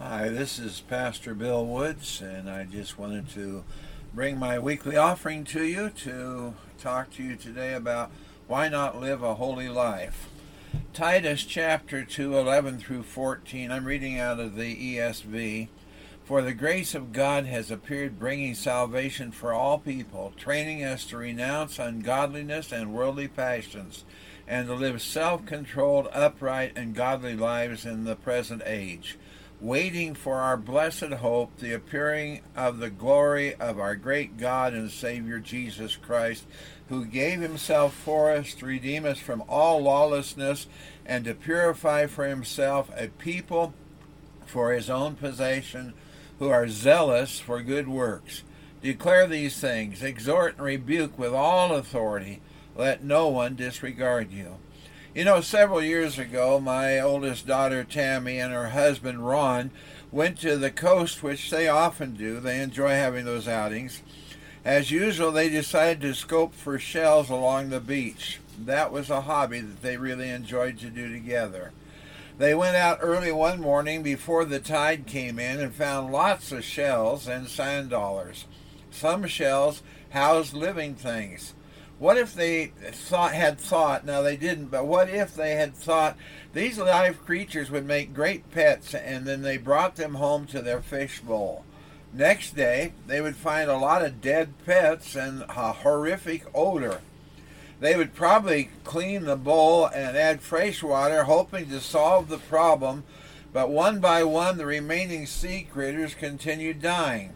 Hi, this is Pastor Bill Woods, and I just wanted to bring my weekly offering to you to talk to you today about why not live a holy life. Titus chapter 2, 11 through 14, I'm reading out of the ESV. For the grace of God has appeared, bringing salvation for all people, training us to renounce ungodliness and worldly passions, and to live self-controlled, upright, and godly lives in the present age, waiting for our blessed hope, the appearing of the glory of our great God and Savior Jesus Christ, who gave himself for us to redeem us from all lawlessness and to purify for himself a people for his own possession, who are zealous for good works. Declare these things, exhort and rebuke with all authority. Let no one disregard you. You know, several years ago, my oldest daughter Tammy and her husband Ron went to the coast, which they often do. They enjoy having those outings. As usual, they decided to scope for shells along the beach. That was a hobby that they really enjoyed to do together. They went out early one morning before the tide came in and found lots of shells and sand dollars. Some shells housed living things. What if they had thought, now they didn't, but what if they had thought these live creatures would make great pets, and then they brought them home to their fish bowl? Next day, they would find a lot of dead pets and a horrific odor. They would probably clean the bowl and add fresh water, hoping to solve the problem, but one by one the remaining sea critters continued dying.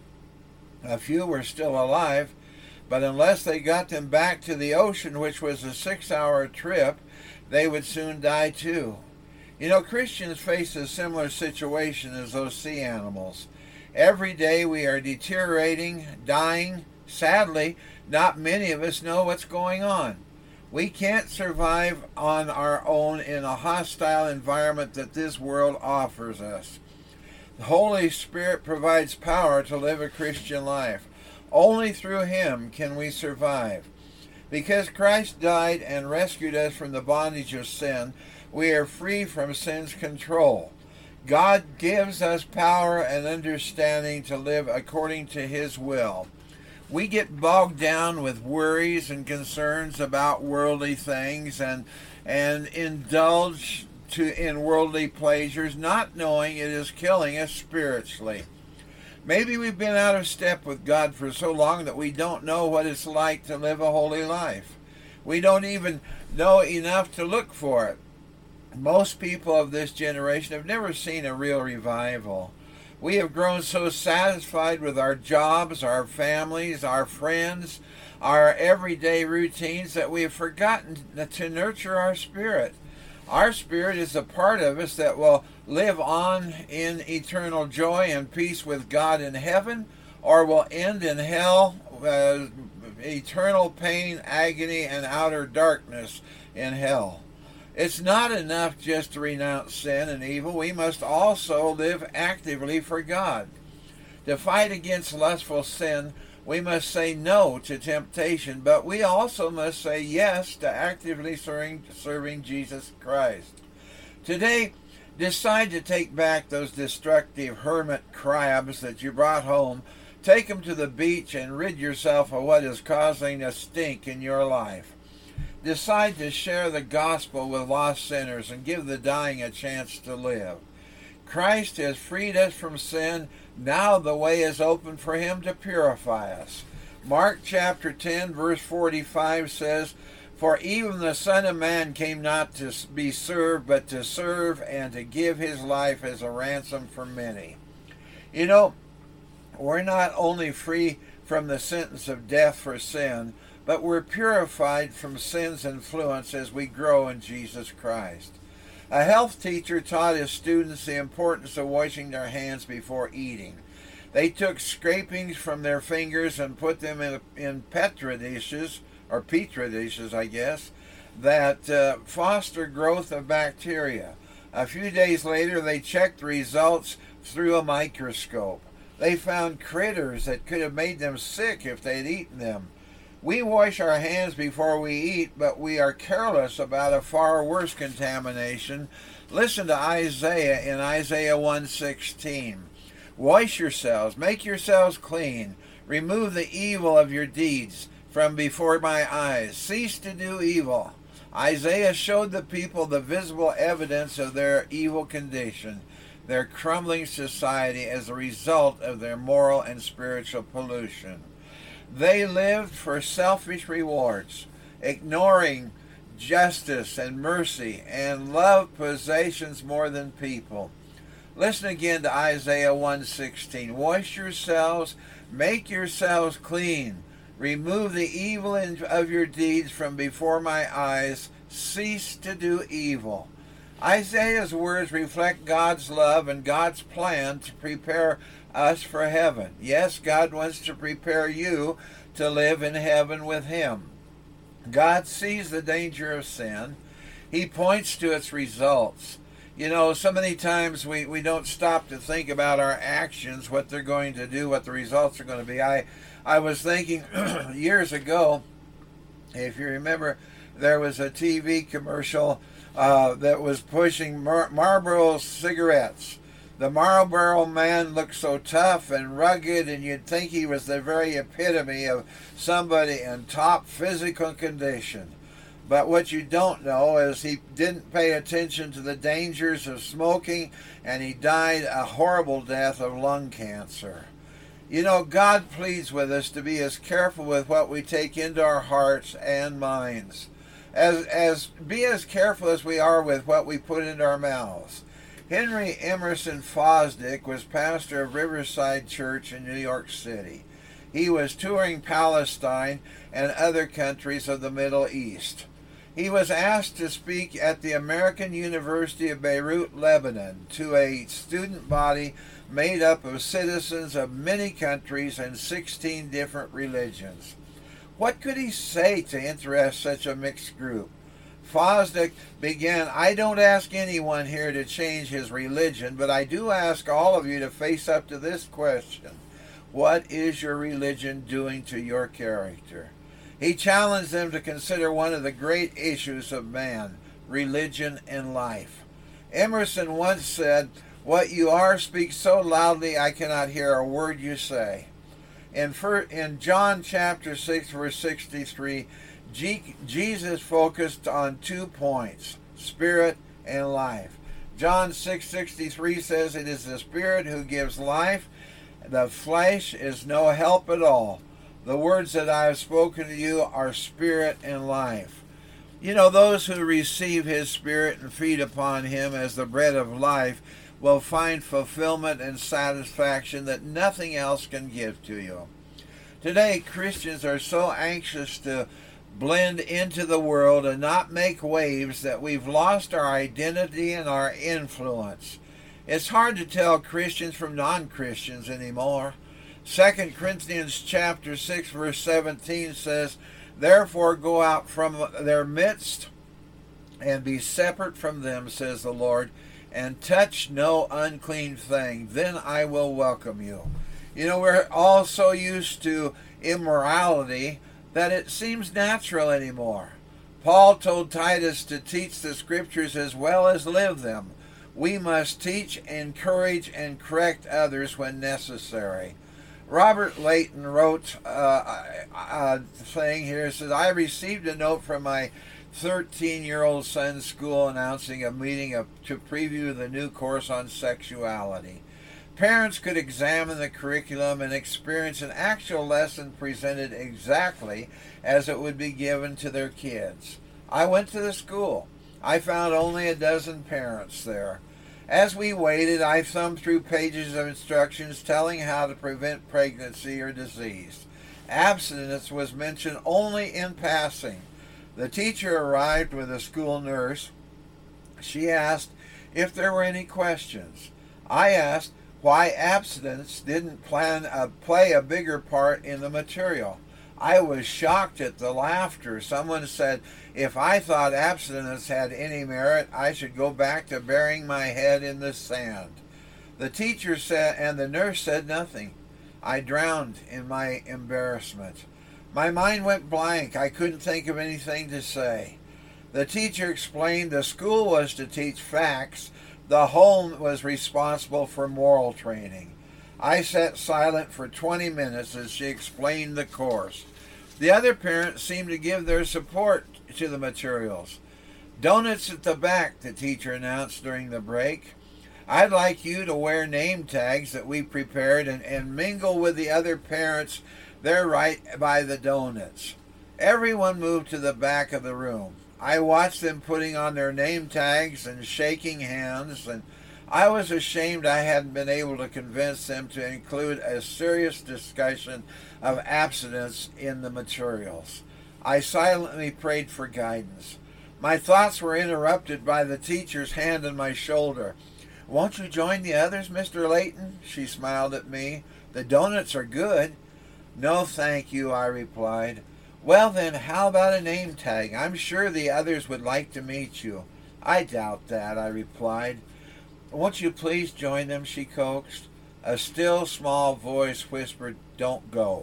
A few were still alive, but unless they got them back to the ocean, which was a 6-hour trip, they would soon die too. You know, Christians face a similar situation as those sea animals. Every day we are deteriorating, dying. Sadly, not many of us know what's going on. We can't survive on our own in a hostile environment that this world offers us. The Holy Spirit provides power to live a Christian life. Only through him can we survive. Because Christ died and rescued us from the bondage of sin, we are free from sin's control. God gives us power and understanding to live according to his will. We get bogged down with worries and concerns about worldly things and indulge in worldly pleasures, not knowing it is killing us spiritually. Maybe we've been out of step with God for so long that we don't know what it's like to live a holy life. We don't even know enough to look for it. Most people of this generation have never seen a real revival. We have grown so satisfied with our jobs, our families, our friends, our everyday routines that we have forgotten to nurture our spirit. Our spirit is a part of us that will live on in eternal joy and peace with God in heaven, or will end in hell, eternal pain, agony, and outer darkness in hell. It's not enough just to renounce sin and evil. We must also live actively for God. To fight against lustful sin, we must say no to temptation, but we also must say yes to actively serving Jesus Christ. Today, decide to take back those destructive hermit crabs that you brought home. Take them to the beach and rid yourself of what is causing a stink in your life. Decide to share the gospel with lost sinners and give the dying a chance to live. Christ has freed us from sin. Now the way is open for him to purify us. Mark chapter 10, verse 45 says, For even the Son of Man came not to be served, but to serve and to give his life as a ransom for many. You know, we're not only free from the sentence of death for sin, but we're purified from sin's influence as we grow in Jesus Christ. A health teacher taught his students the importance of washing their hands before eating. They took scrapings from their fingers and put them in petri dishes, I guess, that foster growth of bacteria. A few days later, they checked the results through a microscope. They found critters that could have made them sick if they'd eaten them. We wash our hands before we eat, but we are careless about a far worse contamination. Listen to Isaiah in Isaiah 1:16. Wash yourselves, make yourselves clean, remove the evil of your deeds from before my eyes. Cease to do evil. Isaiah showed the people the visible evidence of their evil condition, their crumbling society as a result of their moral and spiritual pollution. They lived for selfish rewards, ignoring justice and mercy, and loved possessions more than people. Listen again to Isaiah 1:16. Wash yourselves, make yourselves clean, remove the evil of your deeds from before my eyes, cease to do evil. Isaiah's words reflect God's love and God's plan to prepare us for heaven. Yes, God wants to prepare you to live in heaven with Him. God sees the danger of sin. He points to its results. You know, so many times we don't stop to think about our actions, what they're going to do, what the results are going to be. I was thinking years ago, if you remember, there was a TV commercial that was pushing Marlboro cigarettes. The Marlboro man looked so tough and rugged, and you'd think he was the very epitome of somebody in top physical condition. But what you don't know is he didn't pay attention to the dangers of smoking, and he died a horrible death of lung cancer. You know, God pleads with us to be as careful with what we take into our hearts and minds. Be as careful as we are with what we put into our mouths. Henry Emerson Fosdick was pastor of Riverside Church in New York City. He was touring Palestine and other countries of the Middle East. He was asked to speak at the American University of Beirut, Lebanon, to a student body made up of citizens of many countries and 16 different religions. What could he say to interest such a mixed group? Fosdick began, I don't ask anyone here to change his religion, but I do ask all of you to face up to this question. What is your religion doing to your character? He challenged them to consider one of the great issues of man, religion and life. Emerson once said, what you are speaks so loudly I cannot hear a word you say. In John chapter 6, verse 63, Jesus focused on 2 points, spirit and life. John 6:63 says, it is the Spirit who gives life. The flesh is no help at all. The words that I have spoken to you are spirit and life. You know, those who receive His Spirit and feed upon Him as the bread of life will find fulfillment and satisfaction that nothing else can give to you. Today, Christians are so anxious to blend into the world and not make waves that we've lost our identity and our influence. It's hard to tell Christians from non-Christians anymore. 2 Corinthians chapter 6 verse 17 says, therefore go out from their midst and be separate from them, says the Lord, and touch no unclean thing. Then I will welcome you. You know, we're all so used to immorality that it seems natural anymore. Paul told Titus to teach the scriptures as well as live them. We must teach, encourage, and correct others when necessary. Robert Layton wrote a thing here. It says, I received a note from my 13-year-old son's school announcing a meeting to preview the new course on sexuality. Parents could examine the curriculum and experience an actual lesson presented exactly as it would be given to their kids. I went to the school. I found only a dozen parents there. As we waited, I thumbed through pages of instructions telling how to prevent pregnancy or disease. Abstinence was mentioned only in passing. The teacher arrived with a school nurse. She asked if there were any questions. I asked why abstinence didn't play a bigger part in the material. I was shocked at the laughter. Someone said, if I thought abstinence had any merit, I should go back to burying my head in the sand. The teacher said, and the nurse said nothing. I drowned in my embarrassment. My mind went blank. I couldn't think of anything to say. The teacher explained the school was to teach facts. The home was responsible for moral training. I sat silent for 20 minutes as she explained the course. The other parents seemed to give their support to the materials. Donuts at the back, the teacher announced during the break. I'd like you to wear name tags that we prepared and mingle with the other parents there right by the donuts. Everyone moved to the back of the room. I watched them putting on their name tags and shaking hands, and I was ashamed I hadn't been able to convince them to include a serious discussion of abstinence in the materials. I silently prayed for guidance. My thoughts were interrupted by the teacher's hand on my shoulder. "Won't you join the others, Mr. Layton?" She smiled at me. "The donuts are good." "No, thank you," I replied. "Well then, how about a name tag? I'm sure the others would like to meet you." "I doubt that," I replied. "Won't you please join them?" she coaxed. A still, small voice whispered, "Don't go."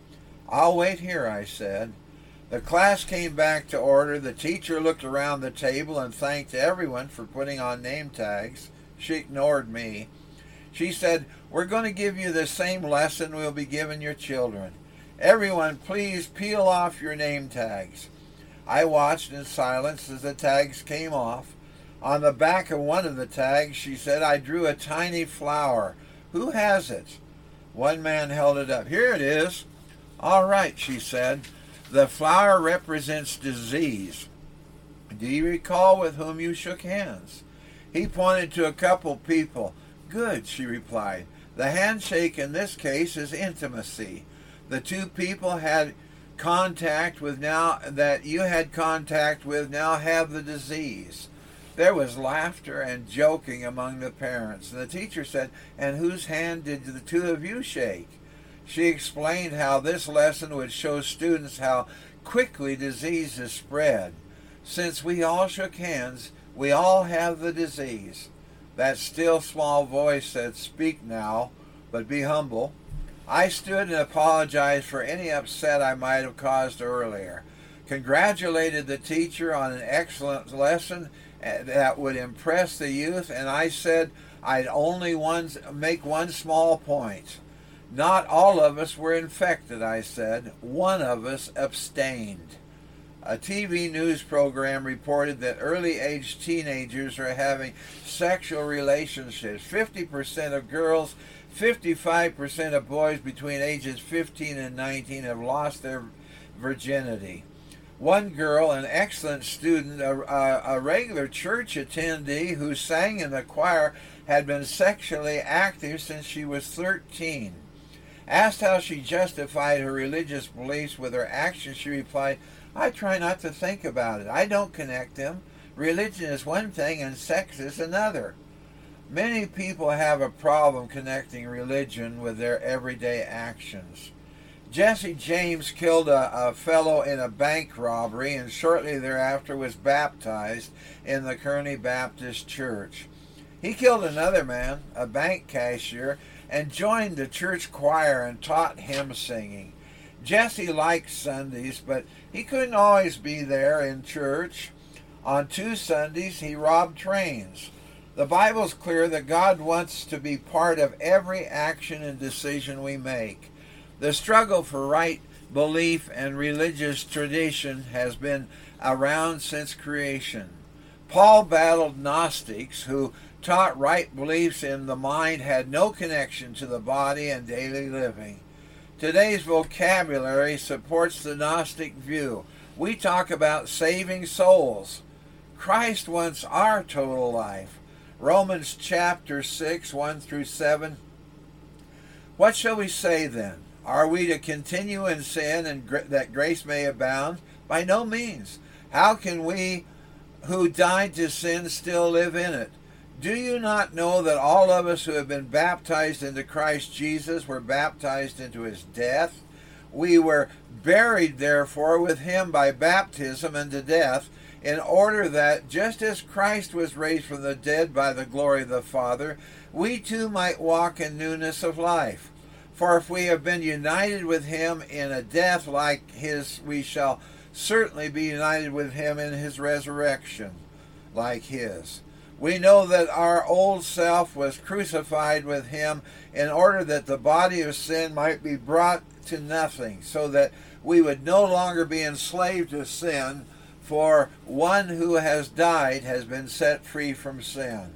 "I'll wait here," I said. The class came back to order. The teacher looked around the table and thanked everyone for putting on name tags. She ignored me. She said, "We're going to give you the same lesson we'll be giving your children. Everyone, please peel off your name tags." I watched in silence as the tags came off. On the back of one of the tags, she said, I drew a tiny flower. "Who has it?" One man held it up. "Here it is." "All right," she said. "The flower represents disease. Do you recall with whom you shook hands?" He pointed to a couple people. "Good," she replied. "The handshake in this case is intimacy. The two people had contact with now that you had contact with now have the disease." There was laughter and joking among the parents. And the teacher said, "And whose hand did the two of you shake?" She explained how this lesson would show students how quickly disease is spread. Since we all shook hands, we all have the disease. That still small voice said, "Speak now, but be humble." I stood and apologized for any upset I might have caused earlier, congratulated the teacher on an excellent lesson that would impress the youth, and I said I'd only make one small point. Not all of us were infected, I said. One of us abstained. A TV news program reported that early-age teenagers are having sexual relationships. 50% of girls, 55% of boys between ages 15 and 19 have lost their virginity. One girl, an excellent student, a regular church attendee who sang in the choir, had been sexually active since she was 13. Asked how she justified her religious beliefs with her actions, she replied, "I try not to think about it. I don't connect them. Religion is one thing and sex is another." Many people have a problem connecting religion with their everyday actions. Jesse James killed a fellow in a bank robbery and shortly thereafter was baptized in the Kearney Baptist Church. He killed another man, a bank cashier, and joined the church choir and taught hymn singing. Jesse liked Sundays, but he couldn't always be there in church. On 2 Sundays, he robbed trains. The Bible's clear that God wants to be part of every action and decision we make. The struggle for right belief and religious tradition has been around since creation. Paul battled Gnostics who taught right beliefs in the mind had no connection to the body and daily living. Today's vocabulary supports the Gnostic view. We talk about saving souls. Christ wants our total life. Romans chapter 6, 1 through 7. What shall we say then? Are we to continue in sin and that grace may abound? By no means. How can we who died to sin still live in it? Do you not know that all of us who have been baptized into Christ Jesus were baptized into his death? We were buried, therefore, with him by baptism into death, in order that, just as Christ was raised from the dead by the glory of the Father, we too might walk in newness of life. For if we have been united with him in a death like his, we shall certainly be united with him in his resurrection like his. We know that our old self was crucified with him in order that the body of sin might be brought to nothing, so that we would no longer be enslaved to sin, for one who has died has been set free from sin.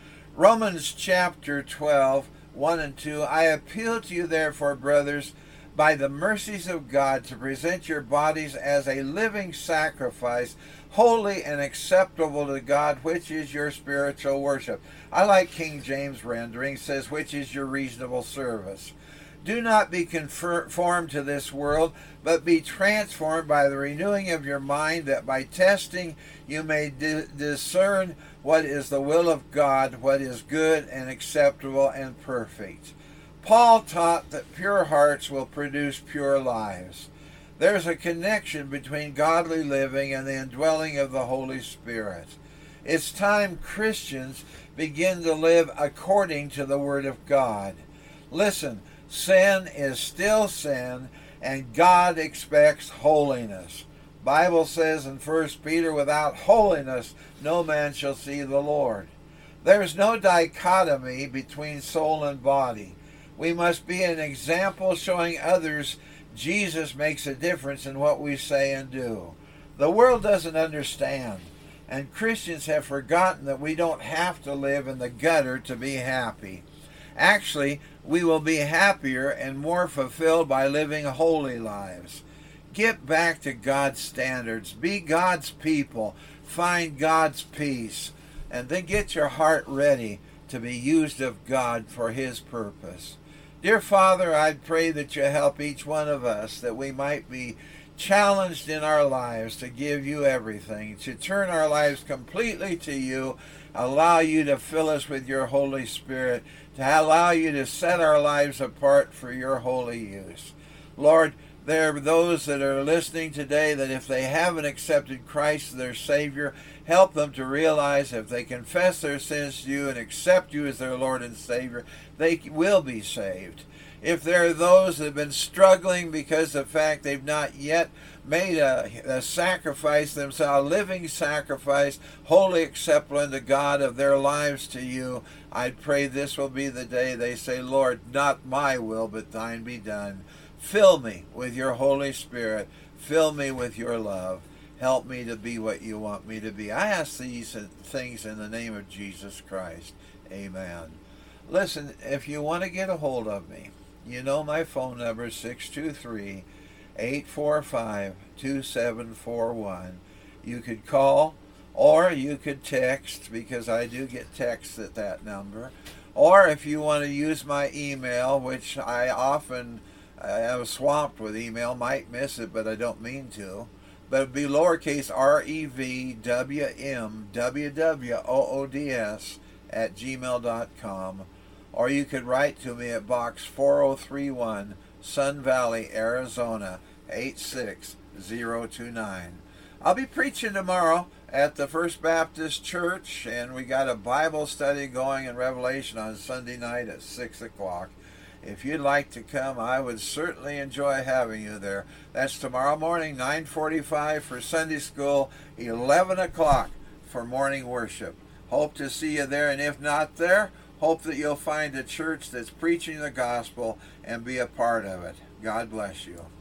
Romans chapter 12, 1 and 2, I appeal to you therefore, brothers, by the mercies of God, to present your bodies as a living sacrifice, holy and acceptable to God, which is your spiritual worship. I like King James rendering, says, which is your reasonable service. Do not be conformed to this world, but be transformed by the renewing of your mind, that by testing you may discern what is the will of God, what is good and acceptable and perfect. Paul taught that pure hearts will produce pure lives. There's a connection between godly living and the indwelling of the Holy Spirit. It's time Christians begin to live according to the Word of God. Listen, sin is still sin, and God expects holiness. Bible says in 1 Peter, without holiness no man shall see the Lord. There's no dichotomy between soul and body. We must be an example showing others Jesus makes a difference in what we say and do. The world doesn't understand, and Christians have forgotten that we don't have to live in the gutter to be happy. Actually, we will be happier and more fulfilled by living holy lives. Get back to God's standards. Be God's people. Find God's peace. And then get your heart ready to be used of God for His purpose. Dear Father, I pray that you help each one of us, that we might be challenged in our lives to give you everything, to turn our lives completely to you, allow you to fill us with your Holy Spirit, to allow you to set our lives apart for your holy use. Lord, there are those that are listening today that if they haven't accepted Christ as their Savior, help them to realize if they confess their sins to you and accept you as their Lord and Savior, they will be saved. If there are those that have been struggling because of the fact they've not yet made a sacrifice themselves, a living sacrifice, wholly acceptable unto God of their lives to you, I pray this will be the day they say, Lord, not my will, but thine be done. Fill me with your Holy Spirit. Fill me with your love. Help me to be what you want me to be. I ask these things in the name of Jesus Christ. Amen. Listen, if you want to get a hold of me, you know my phone number is 623-845-2741. You could call or you could text, because I do get texts at that number. Or if you want to use my email, which I often am swamped with email, might miss it, but I don't mean to. But it'd be lowercase revwmwoods@gmail.com. Or you could write to me at Box 4031, Sun Valley, Arizona, 86029. I'll be preaching tomorrow at the First Baptist Church, and we got a Bible study going in Revelation on Sunday night at 6 o'clock. If you'd like to come, I would certainly enjoy having you there. That's tomorrow morning, 9:45 for Sunday school, 11 o'clock for morning worship. Hope to see you there, and if not there, hope that you'll find a church that's preaching the gospel and be a part of it. God bless you.